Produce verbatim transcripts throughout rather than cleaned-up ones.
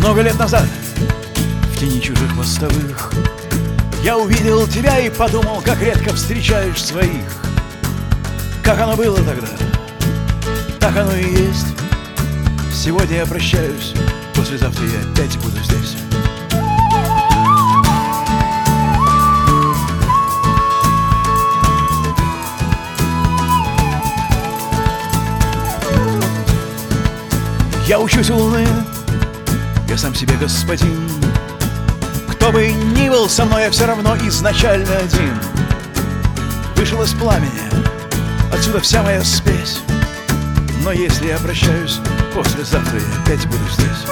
Много лет назад, в тени чужих мостовых, я увидел тебя и подумал, как редко встречаешь своих. Как оно было тогда, так оно и есть. Сегодня я прощаюсь, послезавтра я опять буду здесь. Я учусь у луны, я сам себе господин. Кто бы ни был со мной, я все равно изначально один. Вышел из пламени, отсюда вся моя спесь. Но если я прощаюсь, послезавтра я опять буду здесь.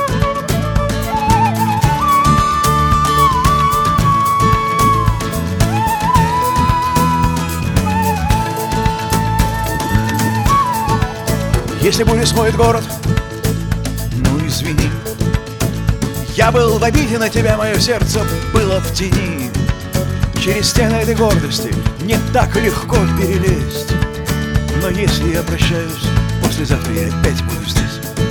Если буря смоет город, ну извини. Я был в обиде на тебя, мое сердце было в тени. Через стены этой гордости не так легко перелезть. Но если я прощаюсь, послезавтра я опять буду здесь.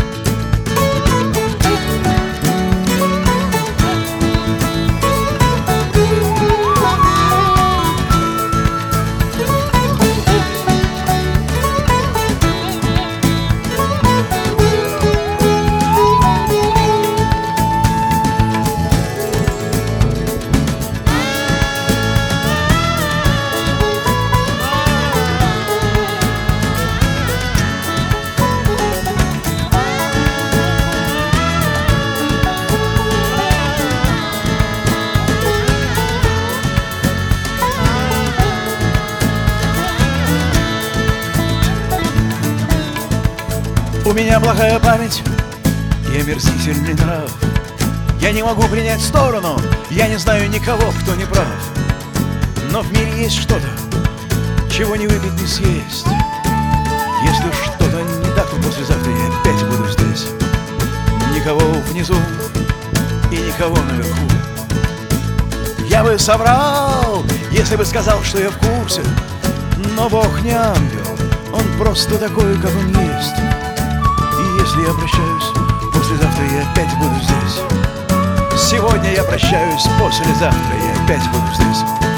У меня плохая память и омерзительный нрав. Я не могу принять сторону, я не знаю никого, кто не прав. Но в мире есть что-то, чего не выпить, не съесть. Если что-то не так, то послезавтра я опять буду здесь. Никого внизу и никого наверху. Я бы соврал, если бы сказал, что я в курсе. Но Бог не ангел, Он просто такой, как Он есть. Если я прощаюсь, послезавтра я опять буду здесь. Сегодня я прощаюсь, послезавтра я опять буду здесь.